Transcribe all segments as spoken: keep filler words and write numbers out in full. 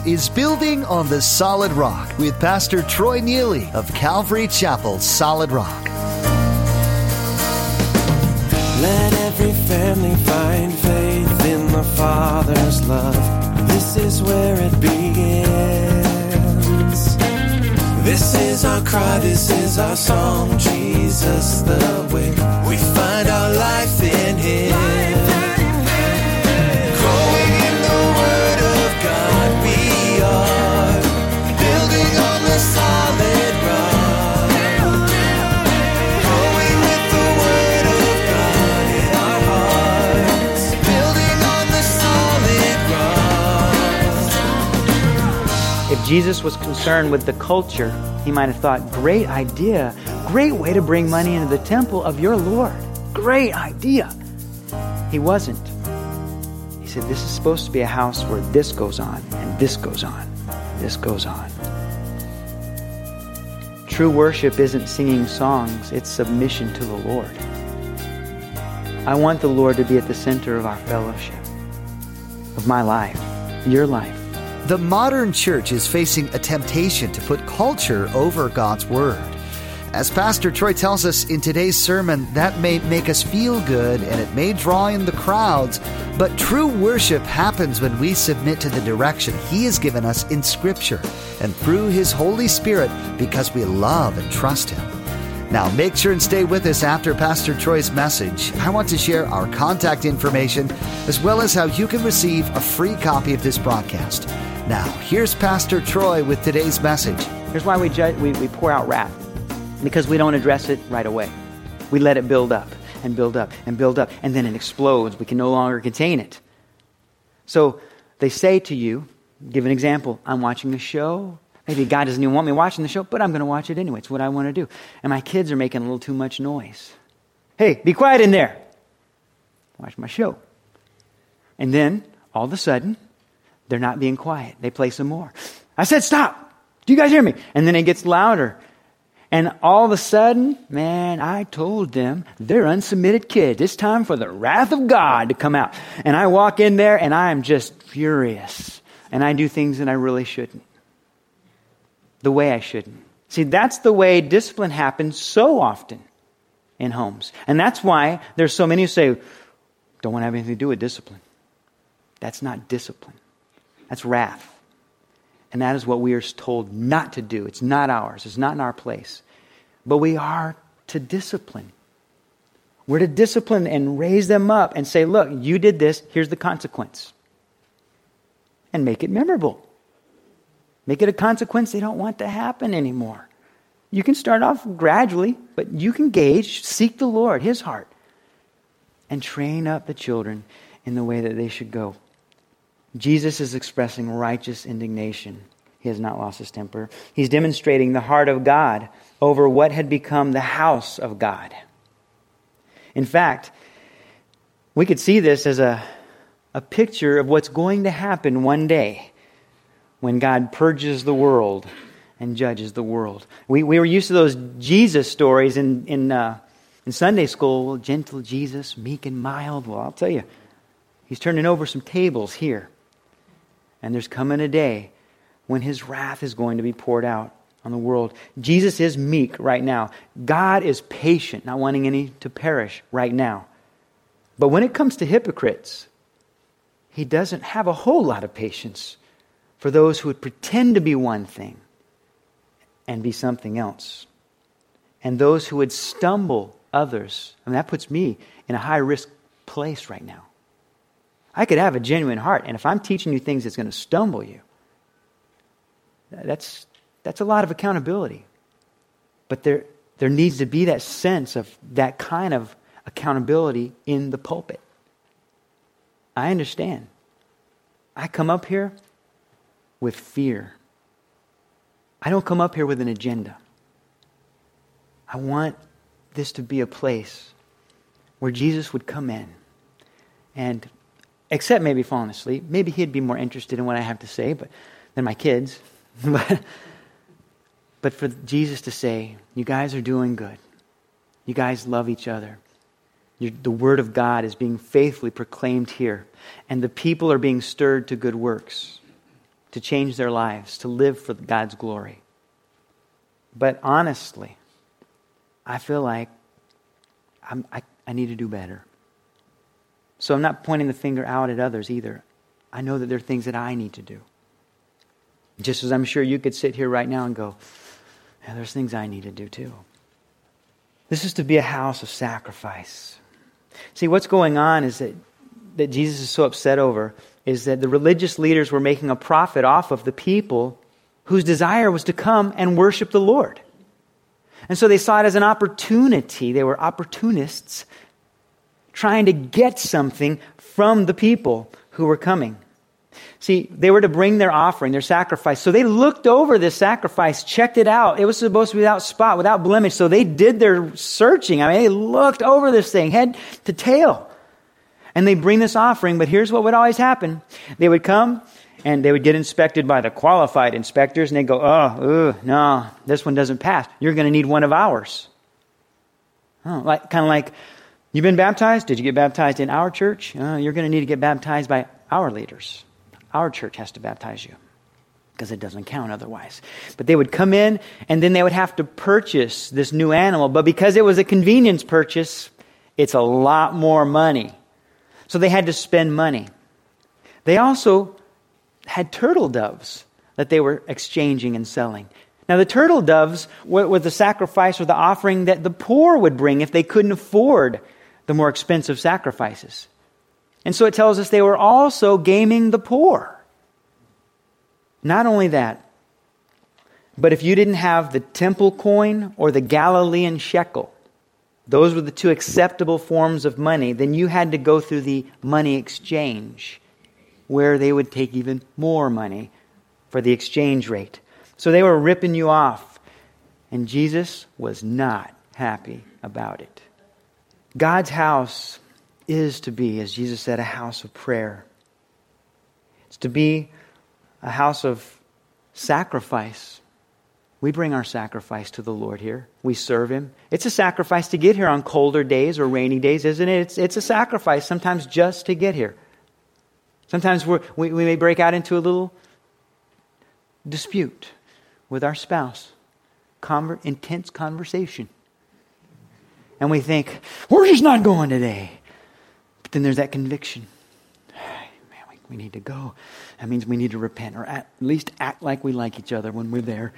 is Building on the Solid Rock with Pastor Troy Neely of Calvary Chapel, Solid Rock. Let every family find faith in the Father's love. This is where it begins. This is our cry, this is our song. Jesus the way. We find our life in Him. Growing in the Word of God, we are building on the solid rock. Growing with the Word of God in our hearts, building on the solid rock. If Jesus was concerned with the culture, He might have thought, great idea, great way to bring money into the temple of your Lord. Great idea. He wasn't. He said, this is supposed to be a house where this goes on, and this goes on, and this goes on. True worship isn't singing songs, it's submission to the Lord. I want the Lord to be at the center of our fellowship, of my life, your life. The modern church is facing a temptation to put culture over God's Word. As Pastor Troy tells us in today's sermon, that may make us feel good and it may draw in the crowds, but true worship happens when we submit to the direction He has given us in Scripture and through His Holy Spirit because we love and trust Him. Now, make sure and stay with us after Pastor Troy's message. I want to share our contact information as well as how you can receive a free copy of this broadcast. Now, here's Pastor Troy with today's message. Here's why we, judge, we, we pour out wrath. Because we don't address it right away. We let it build up and build up and build up, and then it explodes. We can no longer contain it. So they say to you, give an example, I'm watching a show. Maybe God doesn't even want me watching the show, but I'm going to watch it anyway. It's what I want to do. And my kids are making a little too much noise. Hey, be quiet in there. Watch my show. And then, all of a sudden, they're not being quiet. They play some more. I said, stop. Do you guys hear me? And then it gets louder. And all of a sudden, man, I told them, they're unsubmitted kids. It's time for the wrath of God to come out. And I walk in there and I am just furious. And I do things that I really shouldn't. The way I shouldn't. See, that's the way discipline happens so often in homes. And that's why there's so many who say, don't want to have anything to do with discipline. That's not discipline. That's wrath. And that is what we are told not to do. It's not ours. It's not in our place. But we are to discipline. We're to discipline and raise them up and say, look, you did this. Here's the consequence. And make it memorable. Make it a consequence they don't want to happen anymore. You can start off gradually, but you can gauge, seek the Lord, His heart, and train up the children in the way that they should go. Jesus is expressing righteous indignation. He has not lost his temper. He's demonstrating the heart of God over what had become the house of God. In fact, we could see this as a, a picture of what's going to happen one day when God purges the world and judges the world. We, we were used to those Jesus stories in, in, uh, in Sunday school. Well, gentle Jesus, meek and mild. Well, I'll tell you, He's turning over some tables here. And there's coming a day when His wrath is going to be poured out on the world. Jesus is meek right now. God is patient, not wanting any to perish right now. But when it comes to hypocrites, He doesn't have a whole lot of patience for those who would pretend to be one thing and be something else. And those who would stumble others. I mean, that puts me in a high-risk place right now. I could have a genuine heart, and if I'm teaching you things that's going to stumble you, that's that's a lot of accountability. But there there needs to be that sense of that kind of accountability in the pulpit. I understand. I come up here with fear. I don't come up here with an agenda. I want this to be a place where Jesus would come in and, except maybe falling asleep, maybe He'd be more interested in what I have to say but than my kids. but, but for Jesus to say, you guys are doing good. You guys love each other. You, the Word of God is being faithfully proclaimed here. And the people are being stirred to good works. to change their lives, to live for God's glory. But honestly, I feel like I'm, I, I need to do better. So I'm not pointing the finger out at others either. I know that there are things that I need to do. Just as I'm sure you could sit here right now and go, yeah, there's things I need to do too. This is to be a house of sacrifice. See, what's going on is that, that Jesus is so upset over is that the religious leaders were making a profit off of the people whose desire was to come and worship the Lord. And so they saw it as an opportunity. They were opportunists trying to get something from the people who were coming. See, they were to bring their offering, their sacrifice. So they looked over this sacrifice, checked it out. It was supposed to be without spot, without blemish. So they did their searching. I mean, they looked over this thing, head to tail. And they bring this offering, but here's what would always happen. They would come and they would get inspected by the qualified inspectors, and they'd go, oh, ugh, no, this one doesn't pass. You're going to need one of ours. Oh, like kind of like, you've been baptized? Did you get baptized in our church? Uh, you're going to need to get baptized by our leaders. Our church has to baptize you because it doesn't count otherwise. But they would come in and then they would have to purchase this new animal. But because it was a convenience purchase, it's a lot more money. So they had to spend money. They also had turtle doves that they were exchanging and selling. Now the turtle doves were the sacrifice or the offering that the poor would bring if they couldn't afford the more expensive sacrifices. And so it tells us they were also gaming the poor. Not only that, but if you didn't have the temple coin or the Galilean shekel, those were the two acceptable forms of money, then you had to go through the money exchange, where they would take even more money for the exchange rate. So they were ripping you off. And Jesus was not happy about it. God's house is to be, as Jesus said, a house of prayer. It's to be a house of sacrifice. We bring our sacrifice to the Lord here. We serve Him. It's a sacrifice to get here on colder days or rainy days, isn't it? It's, it's a sacrifice sometimes just to get here. Sometimes we're, we, we may break out into a little dispute with our spouse. Conver- intense conversation. And we think, we're just not going today. But then there's that conviction. Man, we, we need to go. That means we need to repent or at least act like we like each other when we're there.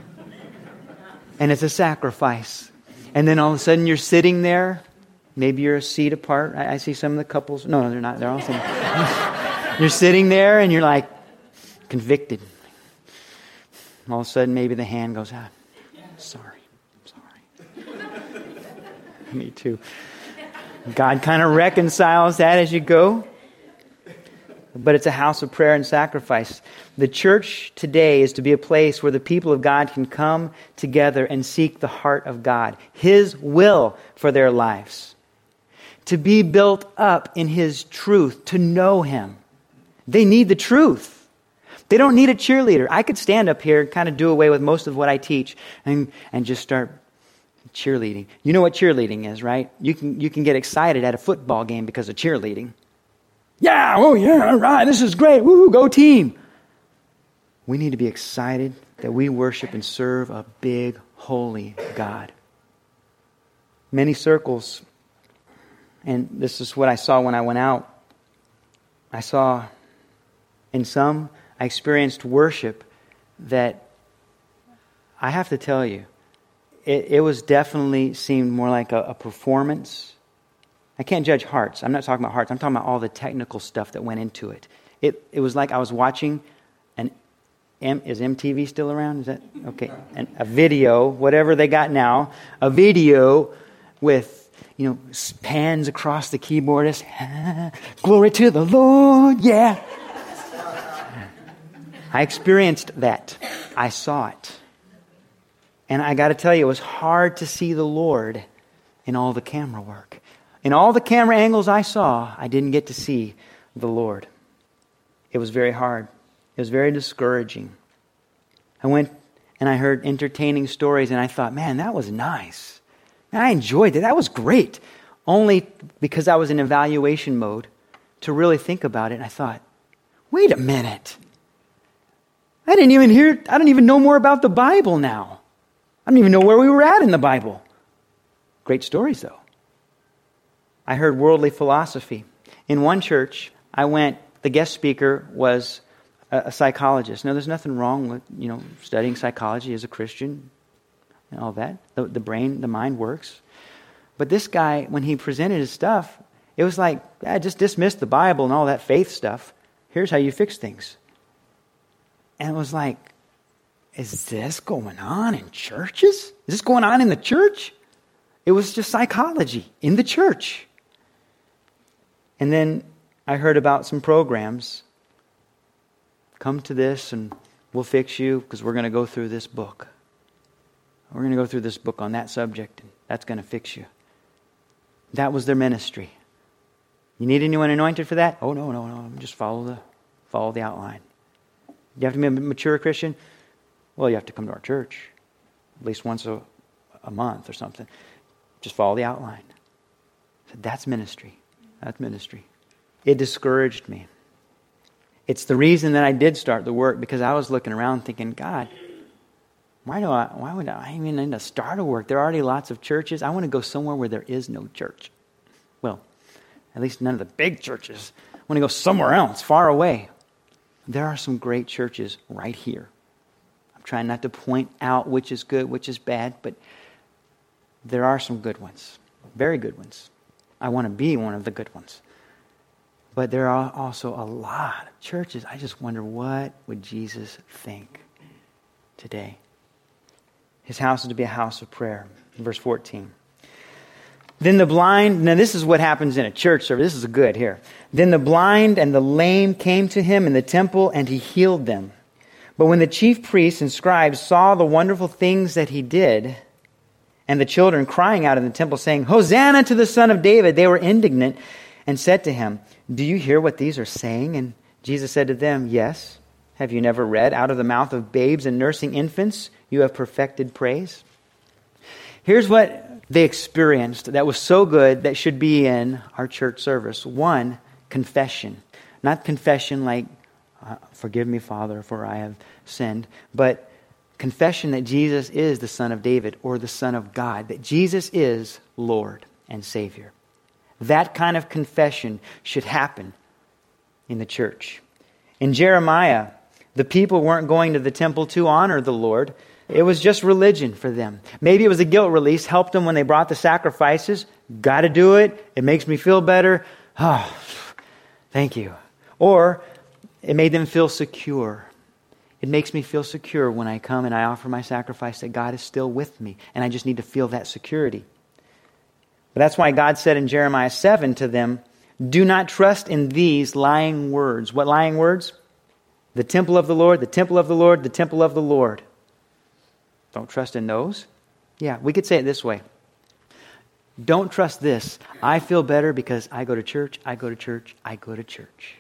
And it's a sacrifice. And then all of a sudden you're sitting there. Maybe you're a seat apart. I, I see some of the couples. No, they're not. They're all sitting. You're sitting there and you're like convicted. All of a sudden maybe the hand goes, ah, sorry. Sorry. Me too. God kind of reconciles that as you go. But it's a house of prayer and sacrifice. The church today is to be a place where the people of God can come together and seek the heart of God, His will for their lives. To be built up in His truth, to know Him. They need the truth. They don't need a cheerleader. I could stand up here and kind of do away with most of what I teach and, and just start cheerleading. You know what cheerleading is, right? You can you can get excited at a football game because of cheerleading. Yeah, oh yeah, all right, this is great. Woo, go team. We need to be excited that we worship and serve a big, holy God. Many circles, and this is what I saw when I went out. I saw in some, I experienced worship that I have to tell you, it, it was definitely seemed more like a, a performance. I can't judge hearts. I'm not talking about hearts. I'm talking about all the technical stuff that went into it. It it was like I was watching an M, is M T V still around? Is that okay? And a video, whatever they got now, a video with, you know, pans across the keyboardist. Ah, glory to the Lord, yeah. I experienced that. I saw it. And I got to tell you, it was hard to see the Lord in all the camera work. In all the camera angles I saw, I didn't get to see the Lord. It was very hard. It was very discouraging. I went and I heard entertaining stories and I thought, man, that was nice. Man, I enjoyed it. That was great. Only because I was in evaluation mode to really think about it. And I thought, wait a minute. I didn't even hear, I don't even know more about the Bible now. I don't even know where we were at in the Bible. Great stories, though. I heard worldly philosophy. In one church, I went, the guest speaker was a, a psychologist. Now, there's nothing wrong with, you know, studying psychology as a Christian and all that. The, the brain, the mind works. But this guy, when he presented his stuff, it was like, I just dismissed the Bible and all that faith stuff. Here's how you fix things. And it was like, is this going on in churches? Is this going on in the church? It was just psychology in the church. And then I heard about some programs. Come to this and we'll fix you because we're going to go through this book. We're going to go through this book on that subject and that's going to fix you. That was their ministry. You need anyone anointed for that? Oh, no, no, no. Just follow the, follow the outline. You have to be a mature Christian? Well, you have to come to our church at least once a, a month or something. Just follow the outline. So that's ministry. That's ministry. It discouraged me. It's the reason that I did start the work, because I was looking around thinking, God, why do I? Why would I even need to start a work? There are already lots of churches. I want to go somewhere where there is no church. Well, at least none of the big churches. I want to go somewhere else, far away. There are some great churches right here. I'm trying not to point out which is good, which is bad, but there are some good ones, very good ones. I want to be one of the good ones. But there are also a lot of churches. I just wonder, what would Jesus think today? His house is to be a house of prayer. Verse fourteen. Then the blind, now this is what happens in a church service. This is good here. Then the blind and the lame came to him in the temple, and he healed them. But when the chief priests and scribes saw the wonderful things that he did, and the children crying out in the temple, saying, Hosanna to the Son of David, they were indignant and said to him, Do you hear what these are saying? And Jesus said to them, Yes. Have you never read, out of the mouth of babes and nursing infants, you have perfected praise? Here's what they experienced that was so good that should be in our church service. One, confession. Not confession like, uh, forgive me, Father, for I have sinned, but confession that Jesus is the Son of David or the Son of God, that Jesus is Lord and Savior. That kind of confession should happen in the church. In Jeremiah, the people weren't going to the temple to honor the Lord. It was just religion for them. Maybe it was a guilt release, helped them when they brought the sacrifices. Got to do it. It makes me feel better. Oh, thank you. Or it made them feel secure. It makes me feel secure when I come and I offer my sacrifice that God is still with me. And I just need to feel that security. But that's why God said in Jeremiah seven to them, do not trust in these lying words. What lying words? The temple of the Lord, the temple of the Lord, the temple of the Lord. Don't trust in those? Yeah, we could say it this way. Don't trust this. I feel better because I go to church, I go to church, I go to church.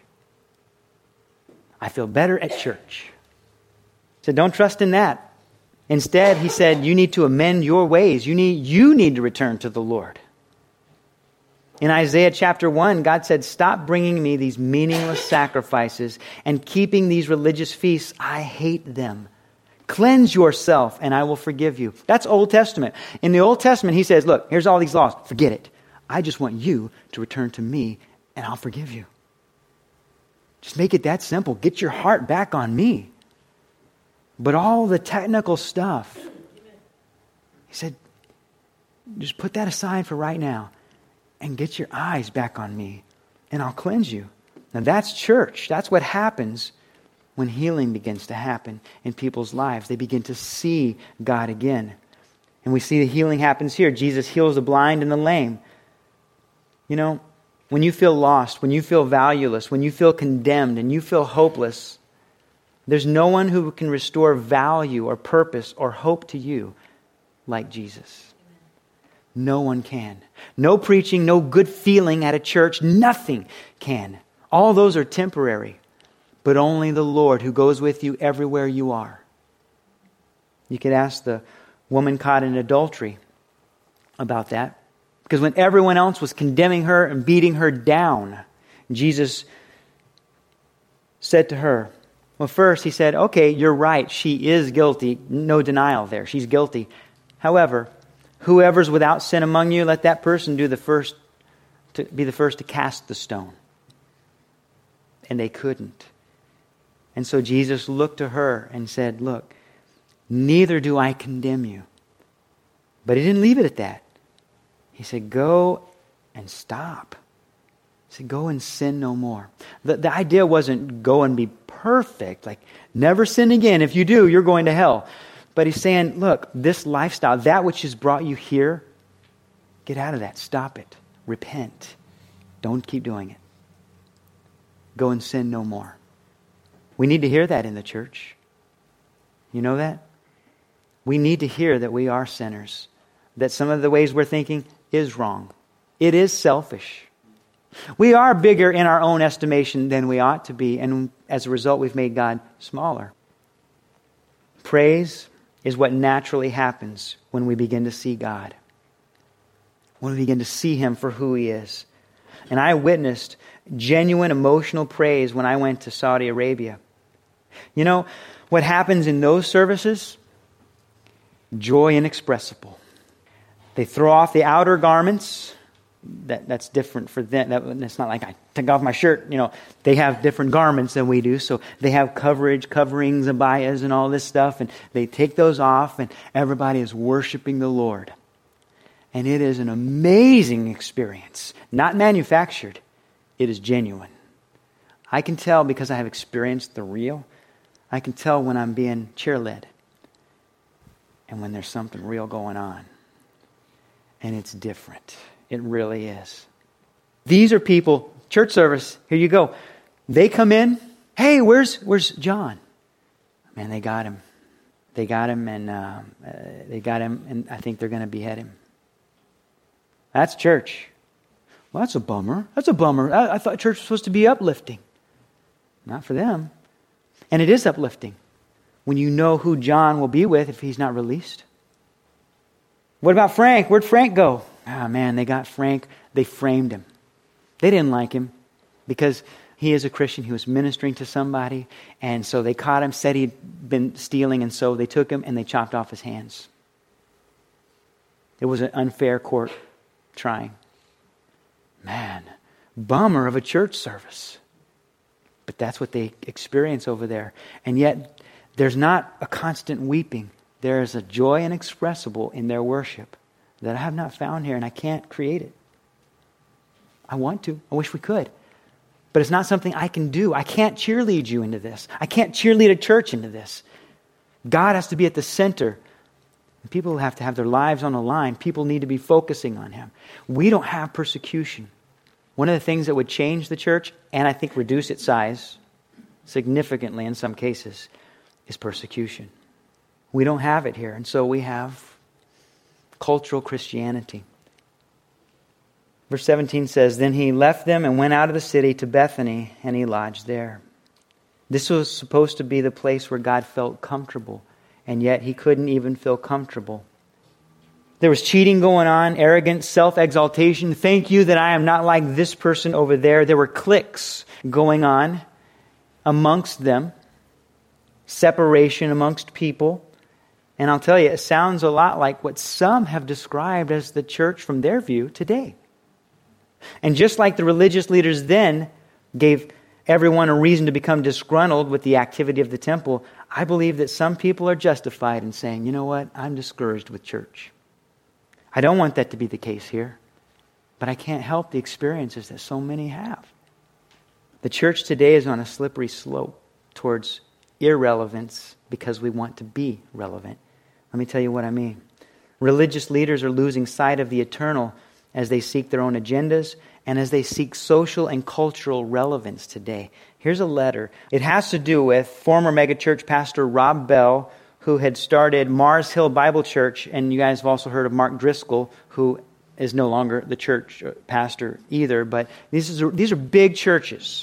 I feel better at church. So don't trust in that. Instead, he said, you need to amend your ways. You need, you need to return to the Lord. In Isaiah chapter one, God said, stop bringing me these meaningless sacrifices and keeping these religious feasts. I hate them. Cleanse yourself and I will forgive you. That's Old Testament. In the Old Testament, he says, look, here's all these laws. Forget it. I just want you to return to me and I'll forgive you. Just make it that simple. Get your heart back on me. But all the technical stuff, he said, just put that aside for right now and get your eyes back on me and I'll cleanse you. Now that's church. That's what happens when healing begins to happen in people's lives. They begin to see God again. And we see the healing happens here. Jesus heals the blind and the lame. You know, when you feel lost, when you feel valueless, when you feel condemned and you feel hopeless, there's no one who can restore value or purpose or hope to you like Jesus. No one can. No preaching, no good feeling at a church, nothing can. All those are temporary. But only the Lord who goes with you everywhere you are. You could ask the woman caught in adultery about that. Because when everyone else was condemning her and beating her down, Jesus said to her, Well, first he said, okay, you're right. She is guilty. No denial there. She's guilty. However, whoever's without sin among you, let that person do the first to be the first to cast the stone. And they couldn't. And so Jesus looked to her and said, look, neither do I condemn you. But he didn't leave it at that. He said, go and stop. He said, go and sin no more. The, the idea wasn't go and be perfect, like never sin again. If you do, you're going to hell. But he's saying, look, this lifestyle, that which has brought you here, get out of that. Stop it. Repent. Don't keep doing it. Go and sin no more. We need to hear that in the church. You know that? We need to hear that we are sinners. That some of the ways we're thinking is wrong. It is selfish. We are bigger in our own estimation than we ought to be. And as a result, we've made God smaller. Praise is what naturally happens when we begin to see God. When we begin to see Him for who He is. And I witnessed genuine emotional praise when I went to Saudi Arabia. You know, what happens in those services? Joy inexpressible. They throw off the outer garments. That, that's different for them. That, it's not like I take off my shirt. You know, they have different garments than we do. So they have coverage, coverings, abayas, and all this stuff. And they take those off, and everybody is worshiping the Lord. And it is an amazing experience. Not manufactured. It is genuine. I can tell because I have experienced the real. I can tell when I'm being cheerled. And when there's something real going on. And it's different. It really is. These are people, church service, here you go. They come in, hey, where's where's John? Man, they got him. They got him and uh, uh, they got him and I think they're going to behead him. That's church. Well, that's a bummer. That's a bummer. I, I thought church was supposed to be uplifting. Not for them. And it is uplifting when you know who John will be with if he's not released. What about Frank? Where'd Frank go? Ah, man, they got Frank. They framed him. They didn't like him because he is a Christian. He was ministering to somebody. And so they caught him, said he'd been stealing. And so they took him and they chopped off his hands. It was an unfair court trying. Man, bummer of a church service. But that's what they experience over there. And yet, there's not a constant weeping. There is a joy inexpressible in their worship that I have not found here, and I can't create it. I want to. I wish we could. But it's not something I can do. I can't cheerlead you into this. I can't cheerlead a church into this. God has to be at the center. People have to have their lives on the line. People need to be focusing on Him. We don't have persecution. One of the things that would change the church, and I think reduce its size significantly in some cases, is persecution. We don't have it here, and so we have cultural Christianity. Verse seventeen says, then he left them and went out of the city to Bethany, and he lodged there. This was supposed to be the place where God felt comfortable, and yet he couldn't even feel comfortable. There was cheating going on, arrogance, self-exaltation. Thank you that I am not like this person over there. There were cliques going on amongst them, separation amongst people. And I'll tell you, it sounds a lot like what some have described as the church from their view today. And just like the religious leaders then gave everyone a reason to become disgruntled with the activity of the temple, I believe that some people are justified in saying, you know what, I'm discouraged with church. I don't want that to be the case here, but I can't help the experiences that so many have. The church today is on a slippery slope towards irrelevance because we want to be relevant. Let me tell you what I mean. Religious leaders are losing sight of the eternal as they seek their own agendas and as they seek social and cultural relevance today. Here's a letter. It has to do with former megachurch pastor Rob Bell, who had started Mars Hill Bible Church, and you guys have also heard of Mark Driscoll, who is no longer the church pastor either, but these are, these are big churches.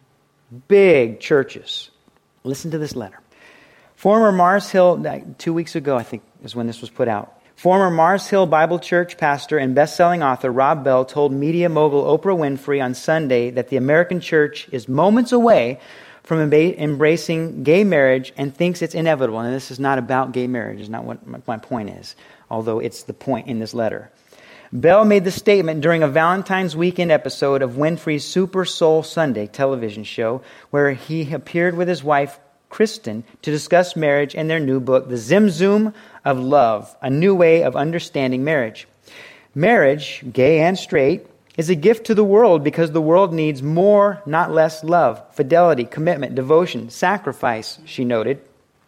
Big churches. Listen to this letter. Former Mars Hill, two weeks ago I think is when this was put out. Former Mars Hill Bible Church pastor and best-selling author Rob Bell told media mogul Oprah Winfrey on Sunday that the American church is moments away from emba- embracing gay marriage and thinks it's inevitable. And this is not about gay marriage, is not what my point is, although it's the point in this letter. Bell made the statement during a Valentine's weekend episode of Winfrey's Super Soul Sunday television show, where he appeared with his wife, Kristen, to discuss marriage and their new book, The Zim Zoom of Love, A New Way of Understanding Marriage. Marriage, gay and straight, is a gift to the world because the world needs more, not less love, fidelity, commitment, devotion, sacrifice, she noted.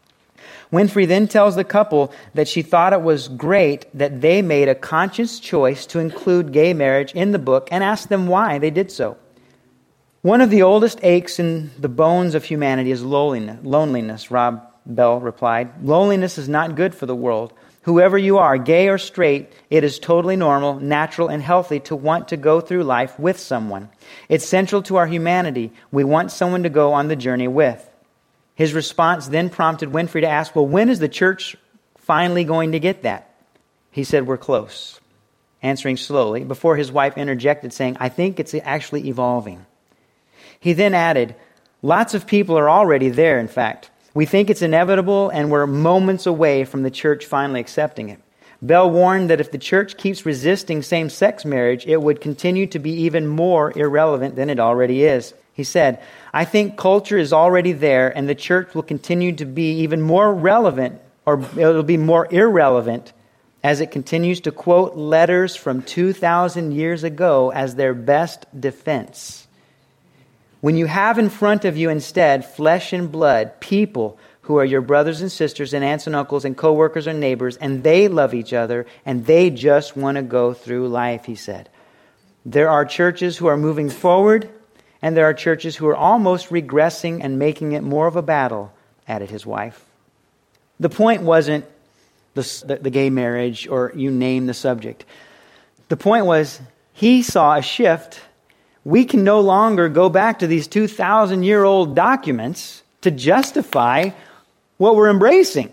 Winfrey then tells the couple that she thought it was great that they made a conscious choice to include gay marriage in the book and asked them why they did so. One of the oldest aches in the bones of humanity is loneliness, loneliness, Rob Bell replied. Loneliness is not good for the world. Whoever you are, gay or straight, it is totally normal, natural, and healthy to want to go through life with someone. It's central to our humanity. We want someone to go on the journey with. His response then prompted Winfrey to ask, well, when is the church finally going to get that? He said, we're close, answering slowly, before his wife interjected, saying, I think it's actually evolving. He then added, lots of people are already there, in fact. We think it's inevitable, and we're moments away from the church finally accepting it. Bell warned that if the church keeps resisting same-sex marriage, it would continue to be even more irrelevant than it already is. He said, I think culture is already there, and the church will continue to be even more relevant, or it'll be more irrelevant, as it continues to quote letters from two thousand years ago as their best defense. When you have in front of you instead flesh and blood, people who are your brothers and sisters and aunts and uncles and co-workers and neighbors, and they love each other, and they just want to go through life, he said. There are churches who are moving forward, and there are churches who are almost regressing and making it more of a battle, added his wife. The point wasn't the, the, the gay marriage, or you name the subject. The point was, he saw a shift. We can no longer go back to these two thousand year old documents to justify what we're embracing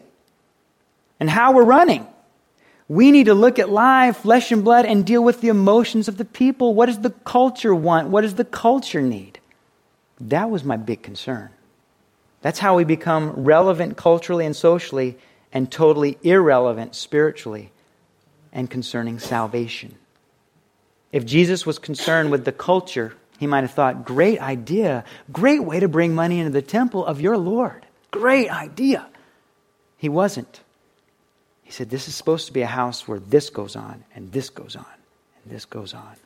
and how we're running. We need to look at live flesh and blood and deal with the emotions of the people. What does the culture want? What does the culture need? That was my big concern. That's how we become relevant culturally and socially and totally irrelevant spiritually and concerning salvation. If Jesus was concerned with the culture, he might have thought, great idea, great way to bring money into the temple of your Lord. Great idea. He wasn't. He said, this is supposed to be a house where this goes on, and this goes on, and this goes on.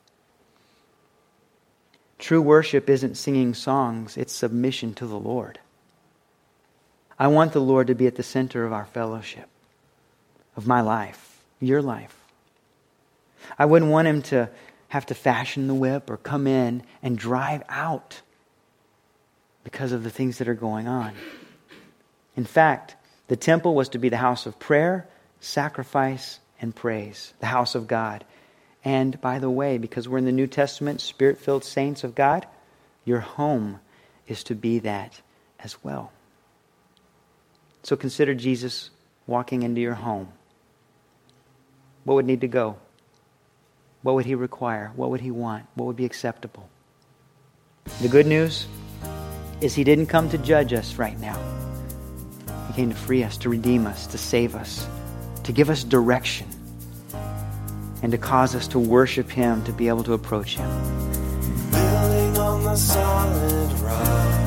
True worship isn't singing songs, it's submission to the Lord. I want the Lord to be at the center of our fellowship, of my life, your life. I wouldn't want him to have to fashion the whip or come in and drive out because of the things that are going on. In fact, the temple was to be the house of prayer, sacrifice, and praise, the house of God. And by the way, because we're in the New Testament, Spirit-filled saints of God, your home is to be that as well. So consider Jesus walking into your home. What would need to go? What would he require? What would he want? What would be acceptable? The good news is he didn't come to judge us right now. He came to free us, to redeem us, to save us, to give us direction, and to cause us to worship him, to be able to approach him. Building on the solid rock.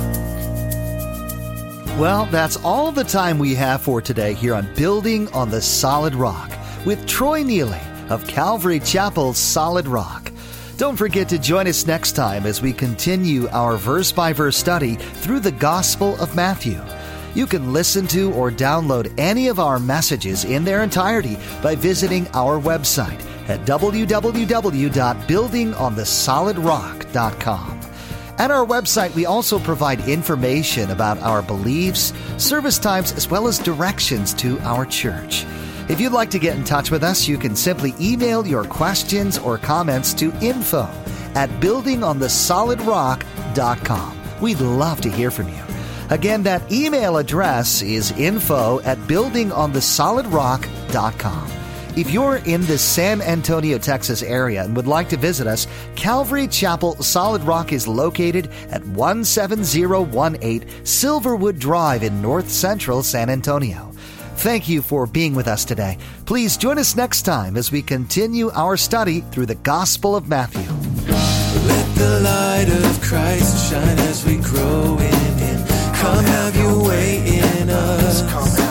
Well, that's all the time we have for today here on Building on the Solid Rock with Troy Neely of Calvary Chapel Solid Rock. Don't forget to join us next time as we continue our verse-by-verse study through the Gospel of Matthew. You can listen to or download any of our messages in their entirety by visiting our website at w w w dot building on the solid rock dot com. At our website, we also provide information about our beliefs, service times, as well as directions to our church. If you'd like to get in touch with us, you can simply email your questions or comments to info at building on the solid rock dot com. We'd love to hear from you. Again, that email address is info at building on the solid rock dot com. If you're in the San Antonio, Texas area and would like to visit us, Calvary Chapel Solid Rock is located at one seven zero one eight Silverwood Drive in North Central San Antonio. Thank you for being with us today. Please join us next time as we continue our study through the Gospel of Matthew. Let the light of Christ shine as we grow in Him. Come have your way in us.